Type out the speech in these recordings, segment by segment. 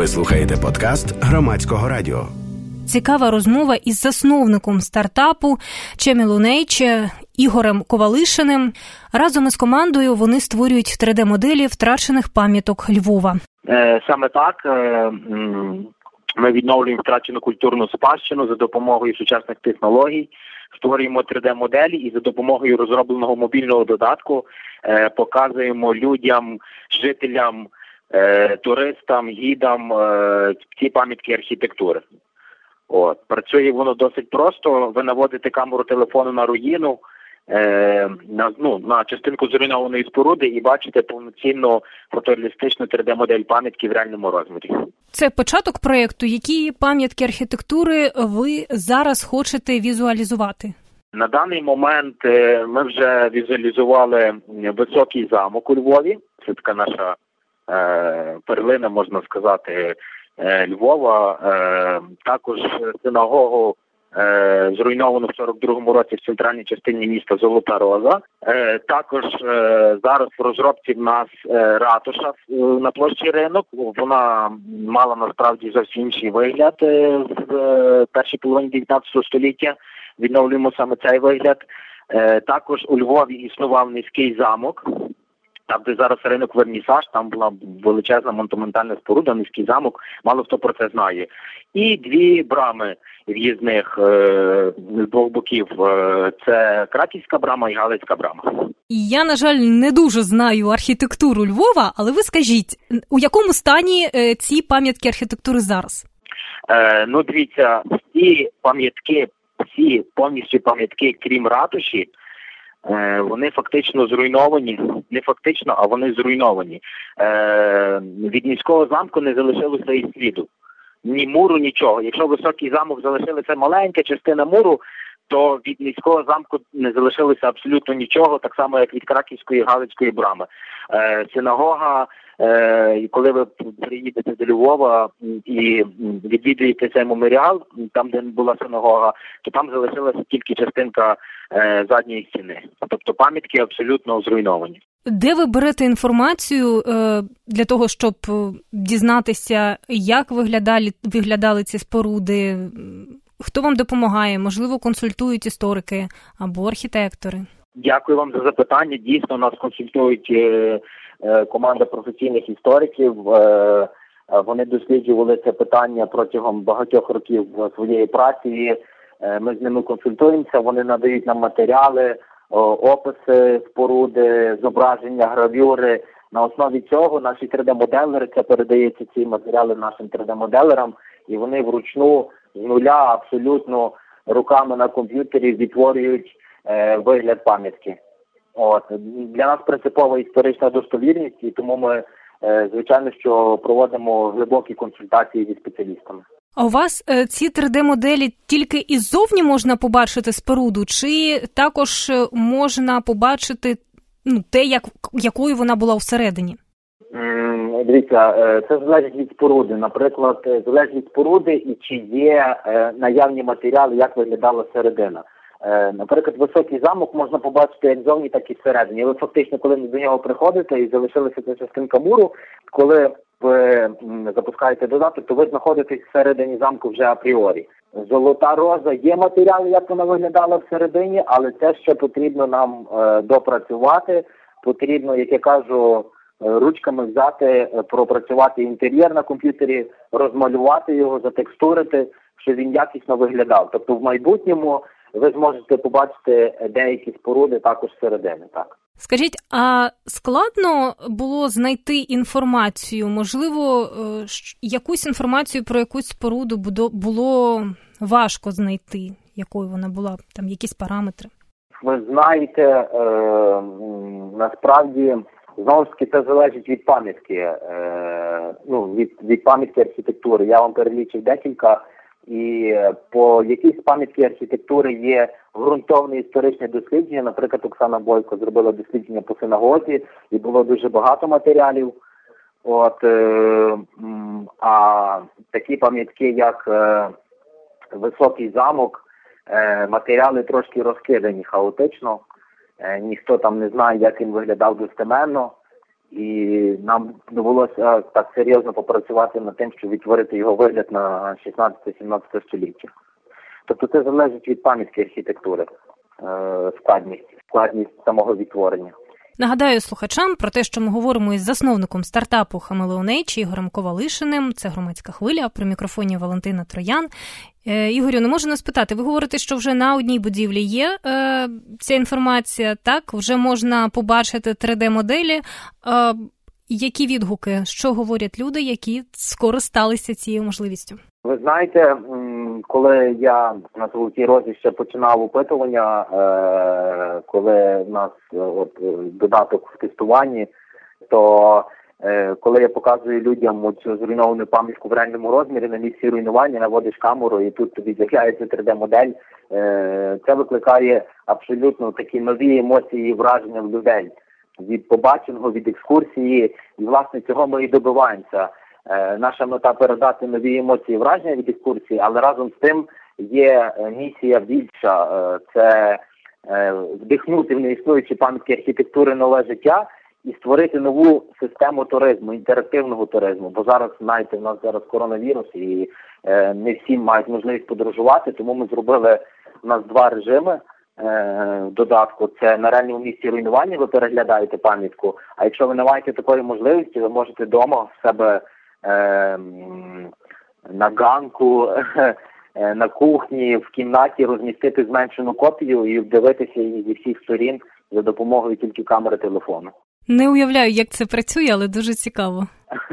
Ви слухаєте подкаст Громадського радіо. Цікава розмова із засновником стартапу Chemilunage Ігорем Ковалишиним. Разом із командою вони створюють 3D-моделі втрачених пам'яток Львова. Саме так. Ми відновлюємо втрачену культурну спадщину за допомогою сучасних технологій, створюємо 3D-моделі і за допомогою розробленого мобільного додатку показуємо людям, жителям, туристам, гідам ці пам'ятки архітектури. Працює воно досить просто. Ви наводите камеру телефону на руїну, на частинку зруйнованої споруди і бачите повноцінну фотореалістичну 3D-модель пам'ятки в реальному розмірі. Це початок проєкту. Які пам'ятки архітектури ви зараз хочете візуалізувати? На даний момент ми вже візуалізували Високий замок у Львові. Це така наша перлина, можна сказати, Львова. Також синагогу, зруйновану в 42-му році в центральній частині міста Золота Роза. Також зараз в розробці в нас ратуша на площі Ринок. Вона мала насправді зовсім інший вигляд в першій половині 19 століття. Відновлюємо саме цей вигляд. Також у Львові існував Низький замок. Там, де зараз ринок Вернісаж, там була величезна монументальна споруда, Низький замок, мало хто про це знає. І дві брами в'їзних з двох боків. Це Краківська брама і Галицька брама. Я, на жаль, не дуже знаю архітектуру Львова, але ви скажіть, у якому стані ці пам'ятки архітектури зараз? Дивіться, всі повністю пам'ятки, крім ратуші, вони фактично зруйновані. Не фактично, а вони зруйновані. Від Низького замку не залишилося і сліду. Ні муру, нічого. Якщо Високий замок залишилася маленька частина муру, то від Низького замку не залишилося абсолютно нічого, так само, як від Краківської і Галицької брами. Синагога, коли ви приїдете до Львова і відвідуєте цей меморіал, там, де була синагога, то там залишилася тільки частинка задньої стіни. Тобто пам'ятки абсолютно зруйновані. Де ви берете інформацію для того, щоб дізнатися, як виглядали ці споруди? Хто вам допомагає? Можливо, консультують історики або архітектори? Дякую вам за запитання. Дійсно, нас консультують команда професійних істориків. Вони досліджували це питання протягом багатьох років своєї праці. Ми з ними консультуємося, вони надають нам матеріали, описи споруди, зображення, гравюри. На основі цього наші 3D-моделери, це передається ці матеріали нашим 3D-моделерам, і вони вручну з нуля абсолютно руками на комп'ютері відтворюють вигляд пам'ятки. Для нас принципова історична достовірність, і тому ми, звичайно, що проводимо глибокі консультації зі спеціалістами. А у вас ці 3D-моделі тільки іззовні можна побачити споруду, чи також можна побачити те, якою вона була всередині? Дивіться, це залежить від споруди. Наприклад, залежить від споруди і чи є наявні матеріали, як виглядала середина. Наприклад, Високий замок можна побачити як зовні, так і всередині. Ви фактично, коли до нього приходите і залишилася ця частинка муру, коли ви запускаєте додаток, то ви знаходитесь всередині замку вже апріорі. Золота Роза, є матеріали, як вона виглядала всередині, але це ще потрібно нам допрацювати. Потрібно, як я кажу, ручками взяти, пропрацювати інтер'єр на комп'ютері, розмалювати його, затекстурити, щоб він якісно виглядав. Тобто в майбутньому ви зможете побачити деякі споруди також всередині, так. Скажіть, а складно було знайти інформацію? Можливо, якусь інформацію про якусь споруду було важко знайти? Якою вона була? Там якісь параметри? Ви знаєте, насправді, знову ж таки, це залежить від пам'ятки, від пам'ятки архітектури. Я вам перелічив декілька. І по якійсь пам'ятці архітектури є ґрунтовне історичне дослідження. Наприклад, Оксана Бойко зробила дослідження по синагозі, і було дуже багато матеріалів. А такі пам'ятки, як Високий замок, матеріали трошки розкидані хаотично. Ніхто там не знає, як він виглядав достеменно. і нам довелося так серйозно попрацювати над тим, щоб відтворити його вигляд на 16-17 століття. Тобто це залежить від пам'ятки архітектури, складність самого відтворення. Нагадаю слухачам про те, що ми говоримо із засновником стартапу Хамелеон Ейдж Ігорем Ковалишиним. Це «Громадська хвиля», при мікрофоні Валентина Троян. Ігорю, не можу не спитати, ви говорите, що вже на одній будівлі є ця інформація, так? Вже можна побачити 3D-моделі. Які відгуки, що говорять люди, які скористалися цією можливістю? Ви знаєте, коли я на Золотій Розі ще починав опитування, коли в нас додаток в тестуванні, то коли я показую людям цю зруйновану пам'ятку в реальному розмірі на місці руйнування, наводиш камеру і тут тобі з'являється 3D-модель, це викликає абсолютно такі нові емоції і враження в людей. Від побаченого, від екскурсії, і власне цього ми і добиваємося. Наша мета передати нові емоції і враження від екскурсії, але разом з тим є місія більша. Це вдихнути в неіснуючі пам'ятки архітектури нове життя і створити нову систему туризму, інтерактивного туризму. Бо зараз, знаєте, в нас зараз коронавірус і не всі мають можливість подорожувати, тому ми зробили, у нас 2 режими в додатку. Це на реальному місці руйнування, ви переглядаєте пам'ятку, а якщо ви не маєте такої можливості, ви можете вдома в себе на ганку, на кухні, в кімнаті розмістити зменшену копію і дивитися її зі всіх сторін за допомогою тільки камери телефону. Не уявляю, як це працює, але дуже цікаво.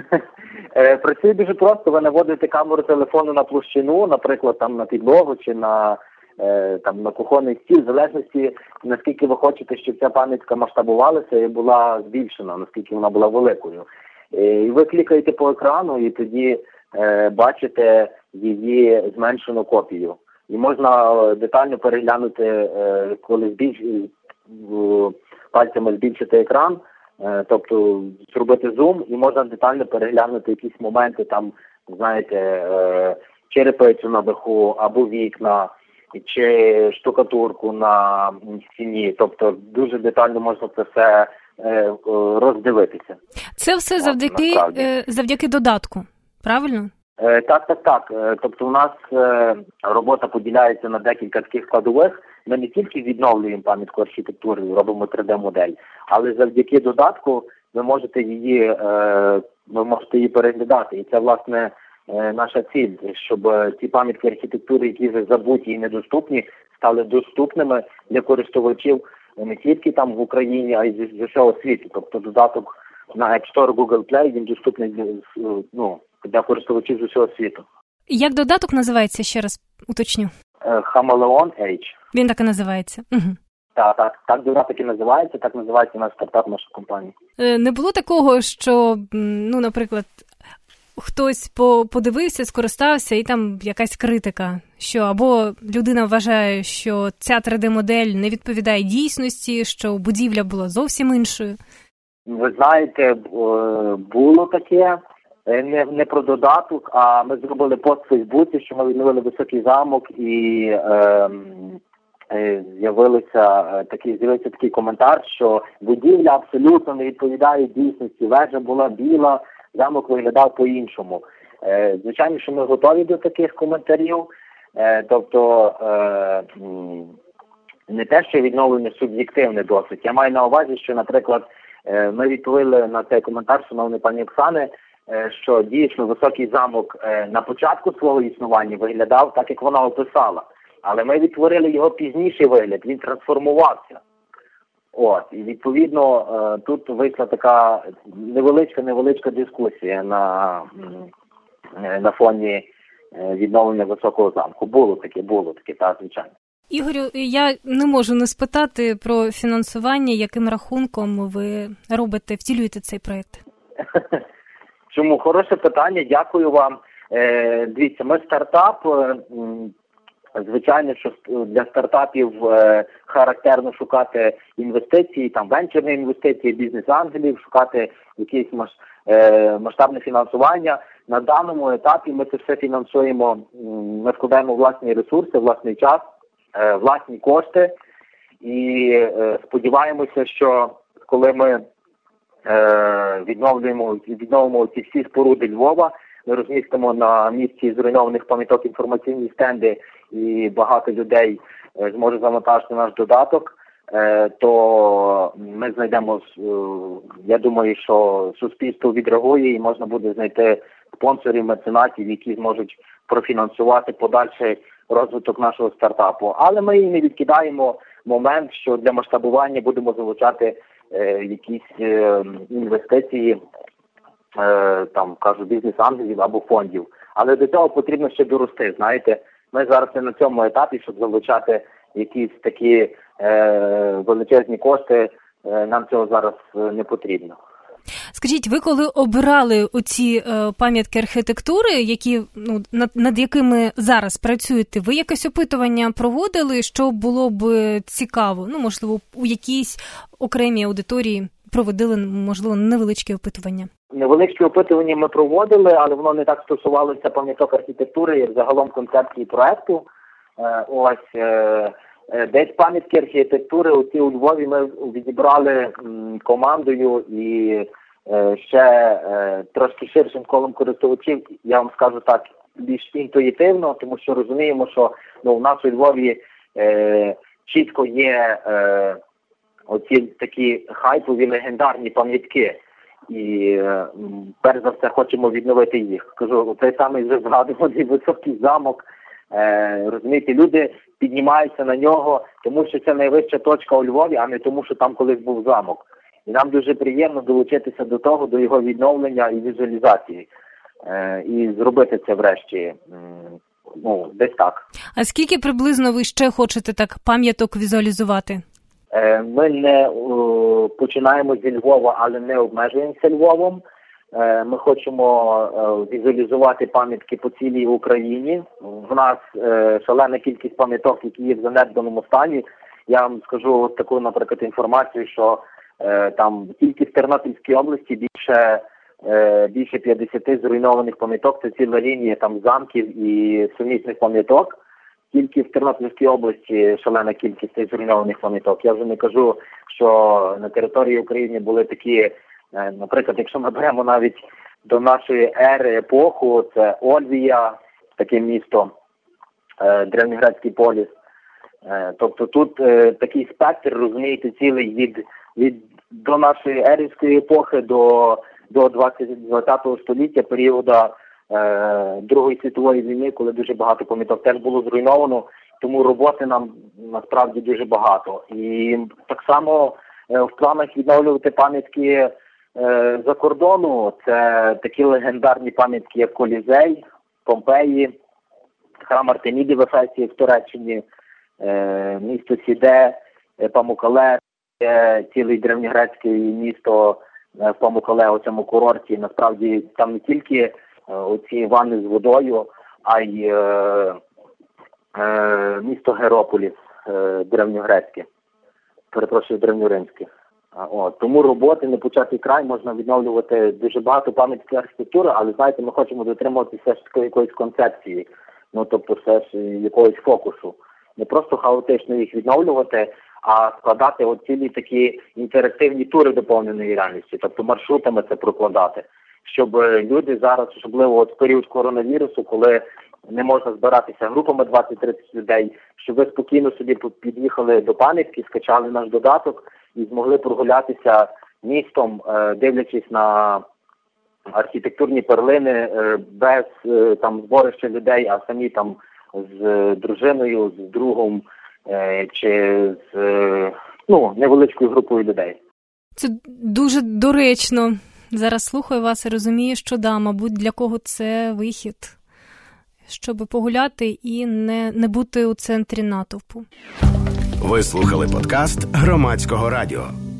Працює дуже просто. Ви наводите камеру телефону на площину, наприклад, там на підлогу чи на кухонний стіл, в залежності, наскільки ви хочете, щоб ця пам'ятка масштабувалася і була збільшена, наскільки вона була великою. І ви клікаєте по екрану і тоді бачите її зменшену копію. І можна детально переглянути, коли пальцями збільшити екран, тобто зробити зум, і можна детально переглянути якісь моменти, там, знаєте, черепицю на даху або вікна, чи штукатурку на стіні. Тобто дуже детально можна це все роздивитися. Це все завдяки додатку, правильно? Так. Тобто у нас робота поділяється на декілька таких складових. Ми не тільки відновлюємо пам'ятку архітектури, робимо 3D-модель, але завдяки додатку ви можете її переглядати. І це, власне, наша ціль, щоб ці пам'ятки архітектури, які вже забуті і недоступні, стали доступними для користувачів не тільки там в Україні, а й з усього світу. Тобто додаток на App Store, Google Play, він доступний для користувачів з усього світу. Як додаток називається, ще раз уточню? Хамелеон Ейдж. Він так і називається? Угу. Так додаток і називається, так називається наш стартап, наша компанія. Не було такого, що, наприклад, хтось подивився, скористався, і там якась критика, що або людина вважає, що ця 3D-модель не відповідає дійсності, що будівля була зовсім іншою? Ви знаєте, було таке, не про додаток, а ми зробили пост в Фейсбуці, що ми відновили Високий замок, і з'явився такий коментар, що будівля абсолютно не відповідає дійсності, вежа була біла, замок виглядав по-іншому. Звичайно, що ми готові до таких коментарів, тобто не те, що відновлення суб'єктивне досить. Я маю на увазі, що, наприклад, ми відповіли на цей коментар, шановної пані Оксани, що дійсно Високий замок на початку свого існування виглядав так, як вона описала. Але ми відтворили його пізніший вигляд, він трансформувався. І відповідно тут вийшла така невеличка дискусія на фоні відновлення Високого замку. Було таке, так, звичайно. Ігорю, я не можу не спитати про фінансування, яким рахунком ви втілюєте цей проєкт? Чому? Хороше питання, дякую вам. Дивіться, ми стартап. Звичайно, що для стартапів характерно шукати інвестиції, там венчурні інвестиції, бізнес-ангелів, шукати якесь масштабне фінансування. На даному етапі ми це все фінансуємо, ми вкладаємо власні ресурси, власний час, власні кошти і сподіваємося, що коли ми відновимо ці всі споруди Львова. Ми розмістимо на місці зруйнованих пам'яток інформаційні стенди, і багато людей зможе завантажити наш додаток. То ми знайдемо, я думаю, що суспільство відреагує і можна буде знайти спонсорів, меценатів, які зможуть профінансувати подальший розвиток нашого стартапу. Але ми і не відкидаємо момент, що для масштабування будемо залучати якісь інвестиції, там, кажу, бізнес-ангелів або фондів. Але до цього потрібно ще дорости, знаєте. Ми зараз не на цьому етапі, щоб залучати якісь такі величезні кошти, нам цього зараз не потрібно. Скажіть, ви коли обирали оці пам'ятки архітектури, які, над якими зараз працюєте, ви якесь опитування проводили, що було б цікаво? Можливо, у якійсь окремій аудиторії проводили, можливо, невеличкі опитування? Невеличкі опитування ми проводили, але воно не так стосувалося пам'яток архітектури, як загалом концепції проекту. Десь пам'ятки архітектури оці у Львові ми відібрали командою і ще трошки ширшим колом користувачів, я вам скажу так, більш інтуїтивно, тому що розуміємо, що у нас у Львові чітко є оці такі хайпові легендарні пам'ятки. І перш за все хочемо відновити їх. Кажу, цей самий вже згадуваний Високий замок. Розумієте, люди піднімаються на нього, тому що це найвища точка у Львові, а не тому, що там колись був замок. І нам дуже приємно долучитися до того, до його відновлення і візуалізації. І зробити це врешті, десь так. А скільки приблизно ви ще хочете так пам'яток візуалізувати? Ми не починаємо зі Львова, але не обмежуємося Львовом. Ми хочемо візуалізувати пам'ятки по цілій Україні. В нас шалена кількість пам'яток, які є в занедбаному стані. Я вам скажу таку, наприклад, інформацію, що там тільки в Тернопільській області більше 50 зруйнованих пам'яток. Це ціла лінія там замків і сумісних пам'яток. Тільки в Тернопільській області шалена кількість зруйнованих пам'яток. Я вже не кажу, що на території України були такі, наприклад, якщо ми беремо навіть до нашої ери епоху, це Ольвія, таке місто, древньогрецький поліс. Тобто тут такий спектр, розумієте, цілий до нашої ерівської епохи до 20-го століття, періоду Другої світової війни, коли дуже багато пам'яток теж було зруйновано, тому роботи нам насправді дуже багато. І так само в планах відновлювати пам'ятки за кордону. Це такі легендарні пам'ятки, як Колізей, Помпеї, храм Артеміди в Ефесі в Туреччині, місто Сіде, Памукале, цілий древньогрецьке місто Памукале у цьому курорті. Насправді там не тільки оці ванни з водою, а й місто Герополіс древньогрецьке, древньоримське. Тому роботи не початий край, можна відновлювати дуже багато пам'ятки архітектури, але, знаєте, ми хочемо дотримуватися все ж таки якоїсь концепції, тобто все ж якогось фокусу. Не просто хаотично їх відновлювати, а складати цілі такі інтерактивні тури доповненої реальності, тобто маршрутами це прокладати, щоб люди зараз, особливо в період коронавірусу, коли не можна збиратися групами 20-30 людей, щоб ви спокійно собі під'їхали до пам'ятки, скачали наш додаток і змогли прогулятися містом, дивлячись на архітектурні перлини, без зборища людей, а самі там з дружиною, з другом чи з невеличкою групою людей. Це дуже доречно. Зараз слухаю вас і розумію, що мабуть, для кого це вихід, щоб погуляти і не бути у центрі натовпу. Ви слухали подкаст Громадського радіо.